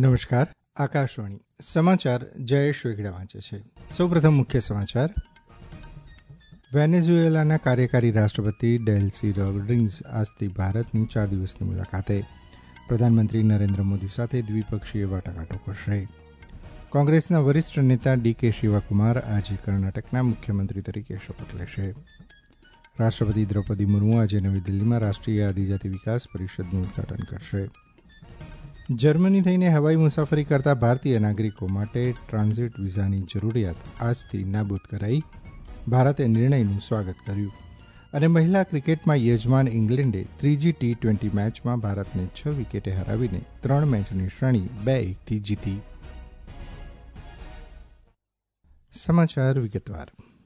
નમસ્કાર. આકાશવાણી સમાચાર જયેશ વેગડા વાંચે છે. સૌપ્રથમ મુખ્ય સમાચાર. વેનેઝુએલાના કાર્યકારી રાષ્ટ્રપતિ ડેલ્સી રોડ્રિગ્સ આજથી ભારતની 4 દિવસની મુલાકાતે. પ્રધાનમંત્રી નરેન્દ્ર મોદી સાથે દ્વિપક્ષીય વાટાઘાટો કરશે. કોંગ્રેસના વરિષ્ઠ નેતા ડીકે શિવકુમાર આજે કર્ણાટકના મુખ્યમંત્રી તરીકે શપથ લેશે. રાષ્ટ્રપતિ દ્રૌપદી મુર્મુ આજે નવી દિલ્હીમાં રાષ્ટ્રીય આદિજાતિ વિકાસ પરિષદનું ઉદઘાટન કરશે. જર્મની થઈને હવાઈ મુસાફરી કરતા ભારતીય નાગરિકો માટે ટ્રાન્ઝિટ વિઝાની જરૂરિયાત આજથી નાબૂદ કરાઈ. ભારતે નિર્ણયનું સ્વાગત કર્યું. અને મહિલા ક્રિકેટમાં યજમાન ઇંગ્લેન્ડે ત્રીજી T20 મેચમાં ભારતને 6 વિકેટે હરાવીને 3 મેચની શ્રેણી 2-1થી જીતી. સમાચાર વિગતવાર.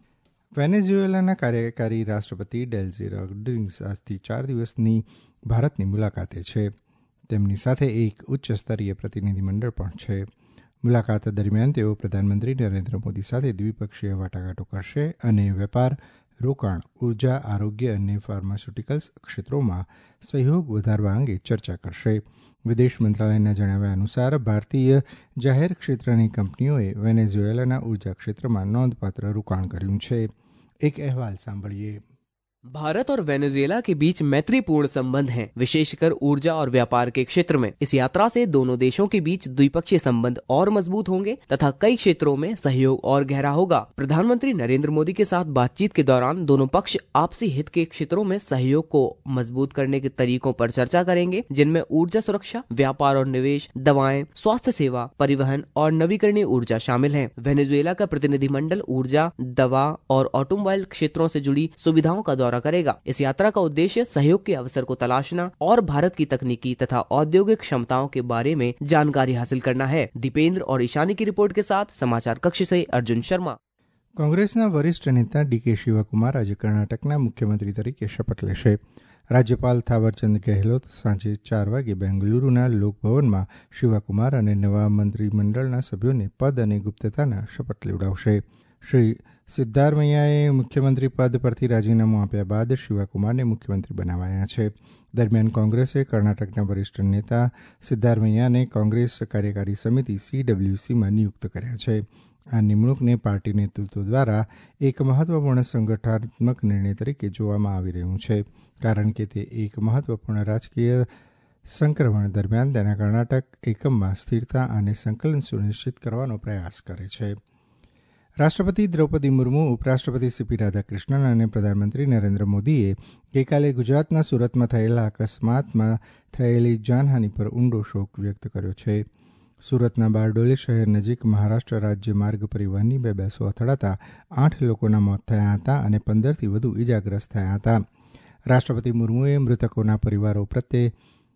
વેનેઝુએલાના કાર્યકારી રાષ્ટ્રપતિ ડેલ્સી રોડ્રિગ્સ આજથી 4 દિવસની ભારતની મુલાકાતે છે. તેમની સાથે એક ઉચ્ચ સ્તરીય પ્રતિનિધિમંડળ પણ છે. મુલાકાત દરમિયાન તેઓ પ્રધાનમંત્રી નરેન્દ્ર મોદી સાથે દ્વિપક્ષીય વાટાઘાટો કરશે અને વેપાર, રોકાણ, ઉર્જા, આરોગ્ય અને ફાર્માસ્યુટિકલ્સ ક્ષેત્રોમાં સહયોગ વધારવા અંગે ચર્ચા કરશે. વિદેશ મંત્રાલયના જણાવ્યા અનુસાર ભારતીય જાહેર ક્ષેત્રની કંપનીઓએ વેનેઝુએલાના ઉર્જા ક્ષેત્રમાં નોંધપાત્ર રોકાણ કર્યું છે. એક અહેવાલ સાંભળીએ. भारत और वेनेजुएला के बीच मैत्रीपूर्ण संबंध हैं, विशेषकर ऊर्जा और व्यापार के क्षेत्र में। इस यात्रा से दोनों देशों के बीच द्विपक्षीय संबंध और मजबूत होंगे तथा कई क्षेत्रों में सहयोग और गहरा होगा। प्रधानमंत्री नरेंद्र मोदी के साथ बातचीत के दौरान दोनों पक्ष आपसी हित के क्षेत्रों में सहयोग को मजबूत करने के तरीकों पर चर्चा करेंगे, जिनमें ऊर्जा सुरक्षा, व्यापार और निवेश, दवाएं, स्वास्थ्य सेवा, परिवहन और नवीकरणीय ऊर्जा शामिल हैं। वेनेजुएला का प्रतिनिधिमंडल ऊर्जा, दवा और ऑटोमोबाइल क्षेत्रों से जुड़ी सुविधाओं का दौरा करेगा। इस यात्रा का उद्देश्य सहयोग के अवसर को तलाशना और भारत की तकनीकी तथा औद्योगिक क्षमताओं के बारे में जानकारी हासिल करना है। दीपेंद्र और ईशानी की रिपोर्ट के साथ समाचार कक्ष से अर्जुन शर्मा. કોંગ્રેસના વરિષ્ઠ નેતા ડીકે શિવકુમાર આજે કર્ણાટકના મુખ્યમંત્રી તરીકે શપથ લેશે. રાજ્યપાલ થાવરચંદ ગેહલોત સાંજે 4 વાગે બેંગલુરુના લોકભવનમાં શિવકુમાર અને નવા મંત્રીમંડળના સભ્યોને પદ અને ગુપ્તતાના શપથ લેવડાવશે. શ્રી સિદ્ધારમૈયાએ મુખ્યમંત્રી પદ પરથી રાજીનામું આપ્યા બાદ શિવકુમારને મુખ્યમંત્રી બનાવાયા છે. દરમિયાન કોંગ્રેસે કર્ણાટકના વરિષ્ઠ નેતા સિદ્ધારમૈયાને કોંગ્રેસ કાર્યકારી સમિતિ CWCમાં નિયુક્ત કર્યા છે. આ નિમણૂકને પાર્ટી નેતૃત્વ દ્વારા એક મહત્વપૂર્ણ સંગઠનાત્મક નિર્ણય તરીકે જોવામાં આવી રહ્યું છે, કારણ કે તે એક મહત્વપૂર્ણ રાજકીય સંક્રમણ દરમિયાન તેના કર્ણાટક એકમમાં સ્થિરતા અને સંકલન સુનિશ્ચિત કરવાનો પ્રયાસ કરે છે. રાષ્ટ્રપતિ દ્રૌપદી મુર્મુ, ઉપરાષ્ટ્રપતિ CP રાધાકૃષ્ણન અને પ્રધાનમંત્રી નરેન્દ્ર મોદીએ ગઈકાલે ગુજરાતના સુરતમાં થયેલા અકસ્માતમાં થયેલી જાનહાનિ પર ઊંડો શોક વ્યક્ત કર્યો છે. સુરતના બારડોલી શહેર નજીક મહારાષ્ટ્ર રાજ્ય માર્ગ પરિવહનની 2 બસો અથડાતા 8 લોકોના મોત થયા હતા અને 15થી વધુ ઇજાગ્રસ્ત થયા હતા. રાષ્ટ્રપતિ મુર્મુએ મૃતકોના પરિવારો પ્રત્યે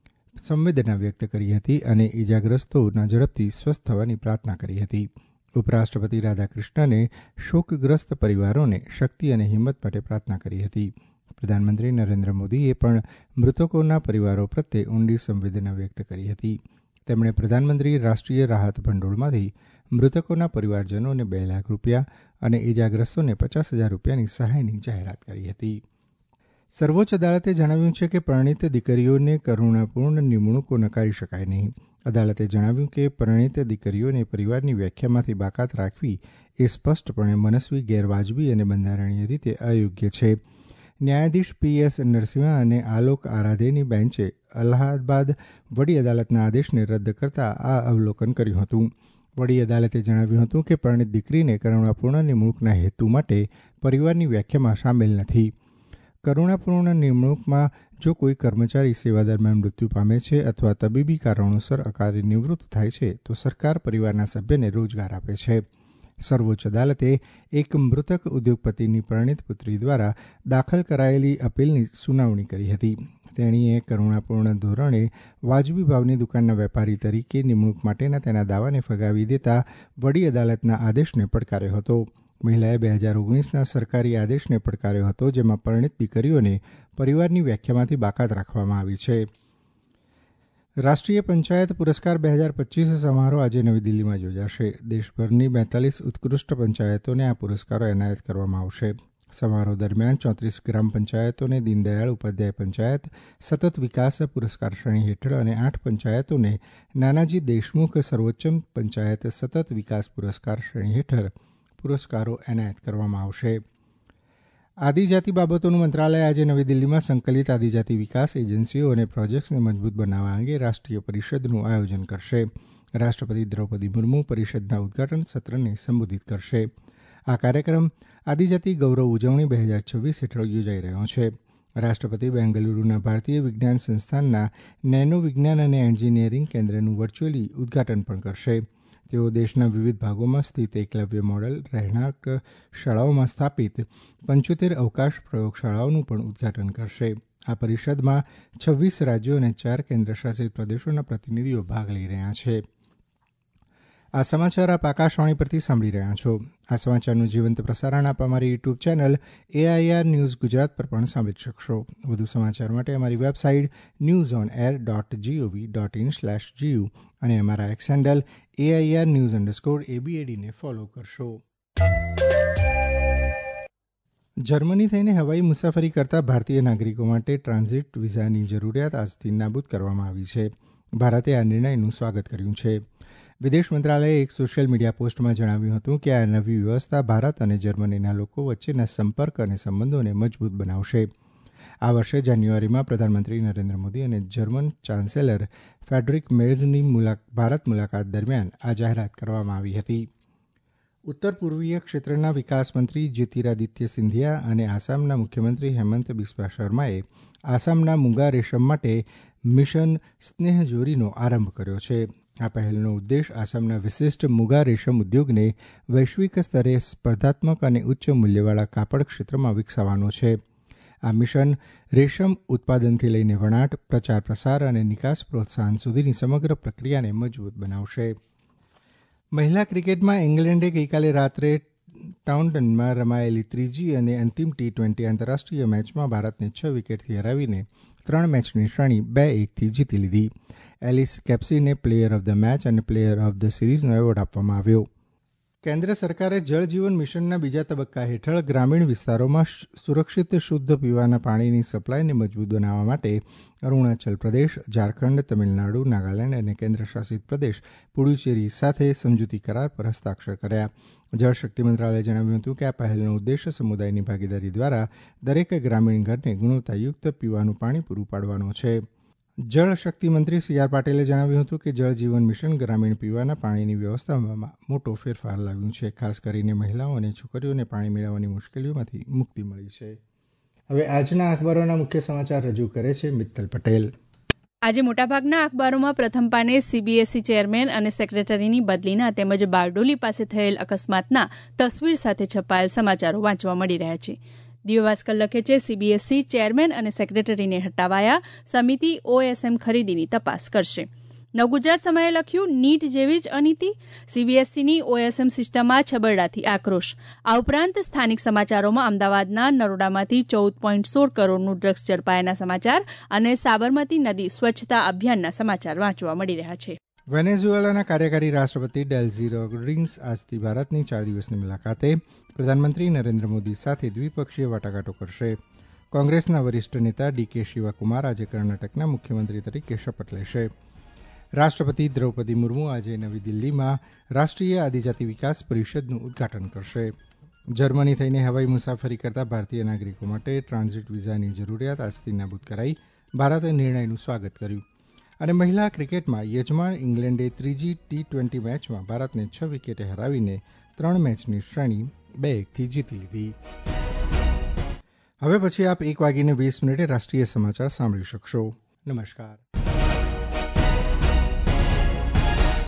સંવેદના વ્યક્ત કરી હતી અને ઇજાગ્રસ્તોના ઝડપથી સ્વસ્થ થવાની પ્રાર્થના કરી હતી. ઉપરાષ્ટ્રપતિ રાધાકૃષ્ણને શોકગ્રસ્ત પરિવારોને શક્તિ અને હિંમત માટે પ્રાર્થના કરી હતી. પ્રધાનમંત્રી નરેન્દ્ર મોદીએ પણ મૃતકોના પરિવારો પ્રત્યે ઊંડી સંવેદના વ્યક્ત કરી હતી. તેમણે પ્રધાનમંત્રી રાષ્ટ્રીય રાહત ભંડોળમાંથી મૃતકોના પરિવારજનોને 2 લાખ રૂપિયા અને ઇજાગ્રસ્તોને 50,000 રૂપિયાની સહાયની જાહેરાત કરી હતી. સર્વોચ્ચ અદાલતે જણાવ્યું છે કે પરિણીત દીકરીઓને કરુણાપૂર્ણ નિમણૂકો નકારી શકાય નહીં. અદાલતે જણાવ્યું કે પરિણીત દીકરીઓને પરિવારની વ્યાખ્યામાંથી બાકાત રાખવી એ સ્પષ્ટપણે મનસ્વી, ગેરવાજબી અને બંધારણીય રીતે અયોગ્ય છે. ન્યાયાધીશ PS નરસિંહા અને આલોક આરાધેની બેન્ચે અલ્હાબાદ વડી અદાલતના આદેશને રદ કરતા આ અવલોકન કર્યું હતું. વડી અદાલતે જણાવ્યું હતું કે પરિણીત દીકરીને કરુણાપૂર્ણ નિમણૂકના હેતુ માટે પરિવારની વ્યાખ્યામાં સામેલ નથી. કરુણાપૂર્ણ નિમણૂકમાં જો કોઈ કર્મચારી સેવા દરમિયાન મૃત્યુ પામે છે અથવા તબીબી કારણોસર અકાળે નિવૃત્ત થાય છે તો સરકાર પરિવારના સભ્યને રોજગાર આપે છે. સર્વોચ્ચ અદાલતે એક મૃતક ઉદ્યોગપતિની પરિણીત પુત્રી દ્વારા દાખલ કરાયેલી અપીલની સુનાવણી કરી હતી. તેણીએ કરુણાપૂર્ણ ધોરણે વાજબી ભાવની દુકાનના વેપારી તરીકે નિમણૂક માટેના તેના દાવાને ફગાવી દેતા વડી અદાલતના આદેશને પડકાર્યો હતો. મહિલાએ 2019ના સરકારી આદેશને પડકાર્યો હતો, જેમાં પરિણીત દીકરીઓને પરિવારની વ્યાખ્યામાંથી બાકાત રાખવામાં આવી છે. રાષ્ટ્રીય પંચાયત પુરસ્કાર 2025 સમારોહ આજે નવી દિલ્હીમાં યોજાશે. દેશભરની 42 ઉત્કૃષ્ટ પંચાયતોને આ પુરસ્કારો એનાયત કરવામાં આવશે. સમારોહ દરમિયાન 34 ગ્રામ પંચાયતોને દીનદયાળ ઉપાધ્યાય પંચાયત સતત વિકાસ પુરસ્કાર શ્રેણી હેઠળ અને 8 પંચાયતોને નાનાજી દેશમુખ સર્વોચ્ચમ પંચાયત સતત વિકાસ પુરસ્કાર શ્રેણી હેઠળ પુરસ્કારો એનાયત કરવામાં આવશે. આદિજાતિ બાબતોનું મંત્રાલય આજે નવી દિલ્હીમાં સંકલિત આદિજાતિ વિકાસ એજન્સીઓ અને પ્રોજેક્ટ્સને મજબૂત બનાવવા અંગે રાષ્ટ્રીય પરિષદનું આયોજન કરશે. રાષ્ટ્રપતિ દ્રૌપદી મુર્મુ પરિષદના ઉદઘાટન સત્રને સંબોધિત કરશે. આ કાર્યક્રમ આદિજાતિ ગૌરવ ઉજવણી 2026 હેઠળ યોજાઈ રહ્યો છે. રાષ્ટ્રપતિ બેંગલુરુના ભારતીય વિજ્ઞાન સંસ્થાનના નેનો વિજ્ઞાન અને એન્જિનિયરિંગ કેન્દ્રનું વર્ચ્યુઅલી ઉદઘાટન પણ કરશે. તેઓ દેશના વિવિધ ભાગોમાં સ્થિત એકલવ્ય મોડલ રહેણાંક શાળાઓમાં સ્થાપિત 75 અવકાશ પ્રયોગશાળાઓનું પણ ઉદઘાટન કરશે. આ પરિષદમાં 26 રાજ્યો અને 4 કેન્દ્રશાસિત પ્રદેશોના પ્રતિનિધિઓ ભાગ લઈ રહ્યા છે. આ સમાચાર આપ આકાશવાણી પરથી સાંભળી રહ્યા છો. આ સમાચારનું જીવંત પ્રસારણ આપ અમારી YouTube channel AIR news Gujarat પર પણ સાંભળી શકશો. વધુ સમાચાર માટે અમારી વેબસાઇટ newsonair.gov.in/gu અને અમારા એક્સ હેન્ડલ AIR_ABAD ને ફોલો કરશો. જર્મની થઈને હવાઈ મુસાફરી કરતા ભારતીય નાગરિકો માટે ટ્રાન્ઝિટ વિઝાની જરૂરિયાત આજથી નાબૂદ કરવામાં આવી છે. ભારતે આ નિર્ણયનું સ્વાગત કર્યું છે. વિદેશ મંત્રાલયે એક સોશિયલ મીડિયા પોસ્ટમાં જણાવ્યું હતું કે આ નવી વ્યવસ્થા ભારત અને જર્મનીના લોકો વચ્ચેના સંપર્ક અને સંબંધોને મજબૂત બનાવશે. આ વર્ષે જાન્યુઆરીમાં પ્રધાનમંત્રી નરેન્દ્ર મોદી અને જર્મન ચાન્સેલર ફેડરિક મેર્ઝની ભારત મુલાકાત દરમિયાન આ જાહેરાત કરવામાં આવી હતી. ઉત્તર પૂર્વીય ક્ષેત્રના વિકાસ મંત્રી જ્યોતિરાદિત્ય સિંધિયા અને આસામના મુખ્યમંત્રી હેમંત બિસ્વા શર્માએ આસામના મૂંગા રેશમ માટે મિશન સ્નેહજોરીનો આરંભ કર્યો છે. આ પહેલનો ઉદ્દેશ આસામના વિશિષ્ટ મૂગા રેશમ ઉદ્યોગને વૈશ્વિક સ્તરે સ્પર્ધાત્મક અને ઉચ્ચ મૂલ્યવાળા કાપડ ક્ષેત્રમાં વિકસાવવાનો છે. આ મિશન રેશમ ઉત્પાદનથી લઈને વણાટ, પ્રચાર પ્રસાર અને નિકાસ પ્રોત્સાહન સુધીની સમગ્ર પ્રક્રિયાને મજબૂત બનાવશે. મહિલા ક્રિકેટમાં ઇંગ્લેન્ડે ગઈકાલે રાત્રે ટાઉન્ટનમાં રમાયેલી ત્રીજી અને અંતિમ T20 આંતરરાષ્ટ્રીય મેચમાં ભારતને 6 વિકેટથી હરાવીને 3 મેચની શ્રેણી 2-1થી જીતી લીધી. એલિસ કેપ્સીને પ્લેયર ઓફ ધ મેચ અને પ્લેયર ઓફ ધ સિરીઝનો એવોર્ડ આપવામાં આવ્યો. કેન્દ્ર સરકારે જળ જીવન મિશનના બીજા તબક્કા હેઠળ ગ્રામીણ વિસ્તારોમાં સુરક્ષિત શુદ્ધ પીવાના પાણીની સપ્લાયને મજબૂત બનાવવા માટે અરુણાચલ પ્રદેશ, ઝારખંડ, તમિલનાડુ, નાગાલેન્ડ અને કેન્દ્રશાસિત પ્રદેશ પુડુચેરી સાથે સમજૂતી કરાર પર હસ્તાક્ષર કર્યા. જળશક્તિ મંત્રાલયે જણાવ્યું હતું કે આ પહેલનો ઉદ્દેશ સમુદાયની ભાગીદારી દ્વારા દરેક ગ્રામીણ ઘરને ગુણવત્તાયુક્ત પીવાનું પાણી પૂરું પાડવાનો છે. જળશક્તિ મંત્રી CR પાટીલે જણાવ્યું હતું કે જળ જીવન મિશન ગ્રામીણ પીવાના પાણીની વ્યવસ્થામાં મોટો ફેરફાર લાવ્યું છે. ખાસ કરીને મહિલાઓ અને છોકરીઓને પાણી મેળવવાની મુશ્કેલીઓમાંથી મુક્તિ મળી છે. હવે આજના અખબારોના મુખ્ય સમાચાર રજૂ કરે છે મિત્તલ પટેલ. આજે મોટાભાગના અખબારોમાં પ્રથમ પાને CBSE ચેરમેન અને સેક્રેટરીની બદલીના તેમજ બારડોલી પાસે થયેલ અકસ્માતના તસવીર સાથે છપાયેલ સમાચારો વાંચવા મળી રહ્યા છે. દિવ્ય ભાસ્કર લખે છે, CBSE ચેરમેન અને સેક્રેટરીને હટાવાયા, સમિતિ OSM ખરીદીની તપાસ કરશે. નવગુજરાત સમયે લખ્યું, નીટ જેવી જ અનીતિ, CBSEની OSM સિસ્ટમમાં છબરડાથી આક્રોશ. આ ઉપરાંત સ્થાનિક સમાચારોમાં અમદાવાદના નરોડામાંથી 14.16 કરોડનું ડ્રગ્સ ઝડપાયાના સમાચાર અને સાબરમતી નદી સ્વચ્છતા અભિયાનના સમાચાર વાંચવા મળી રહ્યા છે. વેનેઝુએલાના કાર્યકારી રાષ્ટ્રપતિ ડેલ્સી રોડ્રિગ્સ આજથી ભારતની 4 દિવસની મુલાકાતે પ્રધાનમંત્રી નરેન્દ્ર મોદી સાથે દ્વિપક્ષીય વાટાઘાટો કરશે. કોંગ્રેસના વરિષ્ઠ નેતા DK શિવકુમાર આજે કર્ણાટકના મુખ્યમંત્રી તરીકે શપથ લેશે. રાષ્ટ્રપતિ દ્રૌપદી મુર્મુ આજે નવી દિલ્હીમાં રાષ્ટ્રીય આદિજાતિ વિકાસ પરિષદનું ઉદઘાટન કરશે. જર્મની થઈને હવાઈ મુસાફરી કરતા ભારતીય નાગરિકો માટે ટ્રાન્ઝિટ વિઝાની જરૂરિયાત આજથી નાબૂદ કરાઈ. ભારતે નિર્ણયનું સ્વાગત કર્યું. અને મહિલા ક્રિકેટમાં યજમાન ઇંગ્લેન્ડે ત્રીજી T20 મેચમાં ભારતને 6 વિકેટે હરાવીને 3 મેચની શ્રેણી 2-1થી જીતી લીધી. હવે પછી આપ 1:20 રાષ્ટ્રીય સમાચાર સાંભળી શકશો. નમસ્કાર.